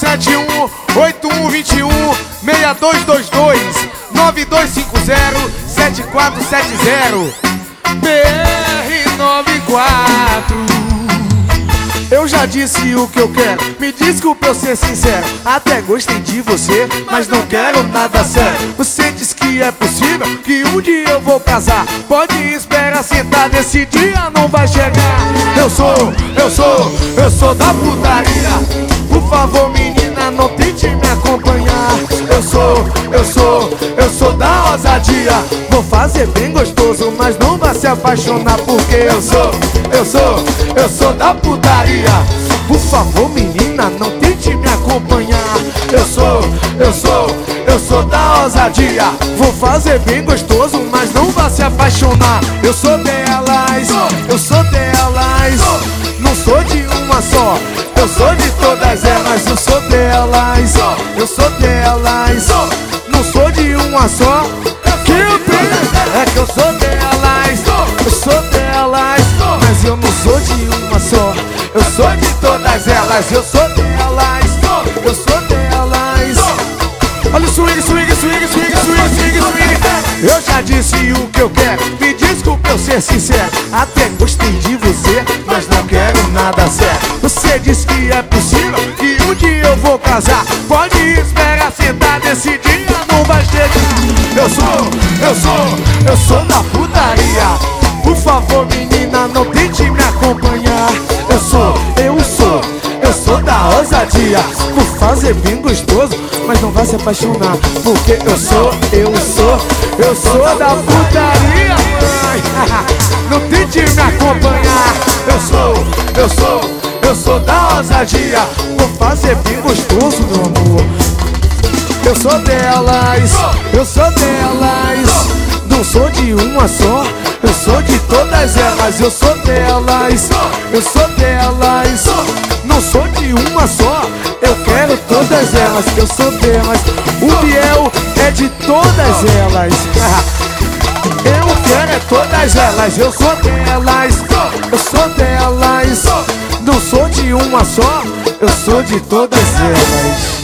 071 8121 6222 9250 7470 BR94. Eu já disse o que eu quero, me desculpe eu ser sincero. Até gostei de você, mas não quero nada sério. Você diz que é possível, que um dia eu vou casar. Pode esperar sentado, esse dia não vai chegar. Eu sou da putaria. Por favor menina, não tente me acompanhar. Eu sou da ousadia. Vou fazer bem gostoso, mas não vai se apaixonar. Porque eu sou da putaria. Por favor menina, não tente me acompanhar. Eu sou da ousadia. Vou fazer bem gostoso, mas não vai se apaixonar. Eu sou delas. Não sou de uma só, eu sou de todas elas. Eu sou delas. Não sou de uma só. Que eu tenho é que eu sou delas. Mas eu não sou de uma só, eu sou de todas elas. Eu sou delas. Olha o swing. Eu já disse o que eu quero, me desculpe eu ser sincero. Até gostei de você, mas não quero nada sério. Você diz que é possível, que um dia eu vou casar. Pode esperar sentado, esse dia não vai chegar. Eu sou da putaria. Por favor menina, não tente me acompanhar. Eu sou da ousadia. Vou fazer bem gostoso, mas não vai se apaixonar. Porque eu sou da putaria, mãe. Não tente me acompanhar. Eu sou da ousadia. Vou fazer bem gostoso, meu amor. Eu sou delas. Não sou de uma só, eu sou de todas elas. Eu sou delas. Não sou de uma só, eu quero todas elas. Eu sou delas. O Biel é de todas elas. Eu quero é todas elas. Eu sou delas. Não sou de uma só, eu sou de todas elas.